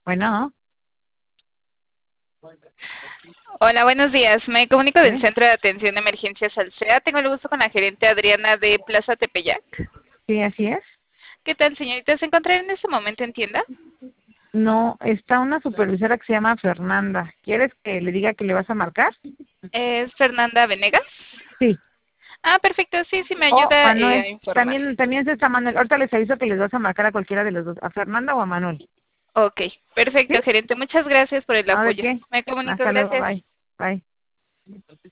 Bueno, Hola, buenos días. Me comunico del ¿sí? Centro de Atención de Emergencias Alsea. Tengo el gusto con la gerente Adriana de Plaza Tepeyac. Sí, así es. ¿Qué tal, señorita? ¿Se encontrará en este momento en tienda? No, está una supervisora que se llama Fernanda. ¿Quieres que le diga que le vas a marcar? ¿Es Fernanda Venegas? Sí. Ah, perfecto. Sí, sí, me O ayuda a Manuel. informar. También está Manuel. Ahorita les aviso que les vas a marcar a cualquiera de los dos, a Fernanda o a Manuel. Ok, ¿Sí? perfecto, gerente. Muchas gracias por el ¿No de apoyo. qué? Me comunico. Hasta luego, Gracias. bye. Bye.